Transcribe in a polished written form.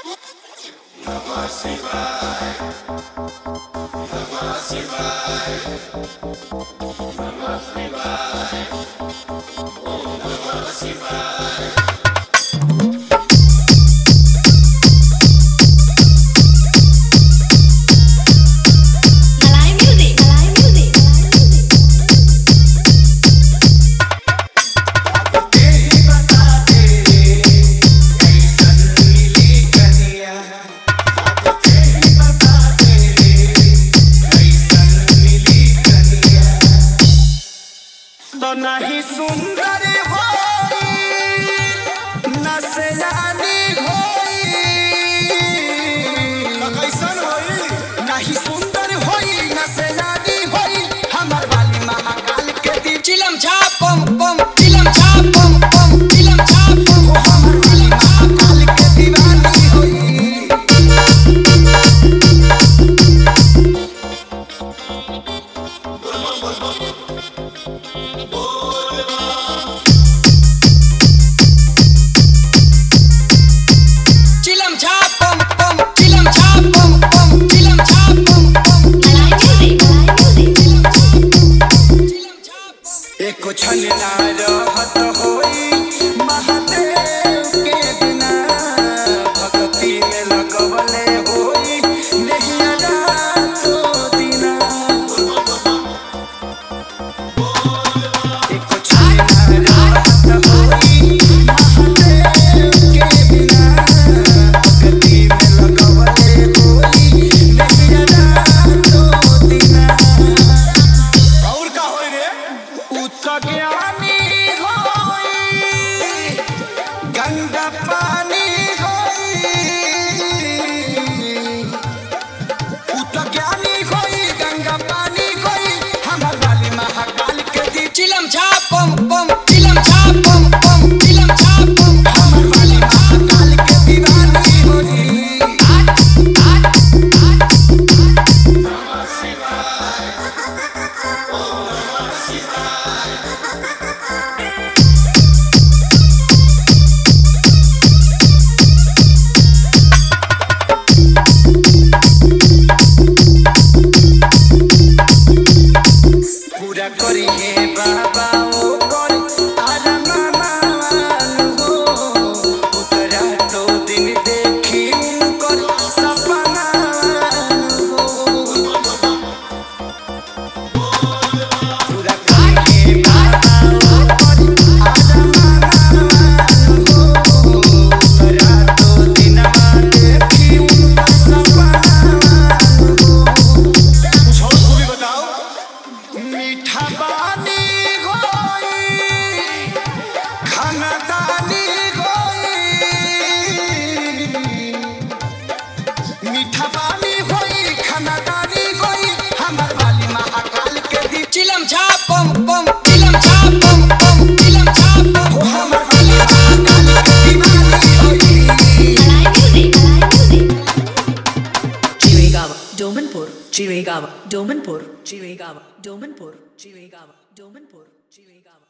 नहीं सुंदर होई न से जानी होई कैसन होई नहीं सुंदर होई न से जानी होई हमर वाली महाकाल के दी चिलम छाप पम पम चिलम छाप पम पम चिलम छाप पम हमर वाली महाकाल के दीवानी होई छल ना रहत होई महादेव के बिना भक्ति में लगवले होई नहीं रातो दिना एको छल ना रहत होई महादेव के बिना भक्ति में लगवले होई नहीं रातो दिना और का होई रे ज्ञानी होई गंगा पानी होई ज्ञानी होई गंगा पानी होई हमर वाली महाकाल के दी चिलम छाप पम पम चिलम छाप पम पम चिलम छाप पम हमर वाली महाकाल के दीवानी होई पूरा करी है बाबा ओ कर आरा मामान हो उतरा तो दिन देखी कर सपना हो पूरा करी है बाबा ओ कर आरा मामान हो उतरा तो दिन देखी कर सपना हो छोड़ को भी बताओ मीठा पानी होई खाना दानी होई मीठा पानी होई खाना दानी होई हमर वाली महाकाल के दी चिलम छाप पम पम चिलम छाप पम पम चिलम छाप पम हमर वाली महाकाल के दीवानी होई Chirigava, Domanpur, Chirigava, Domanpur, Chirigava, Domanpur, Chirigava, Domanpur, Chirigava.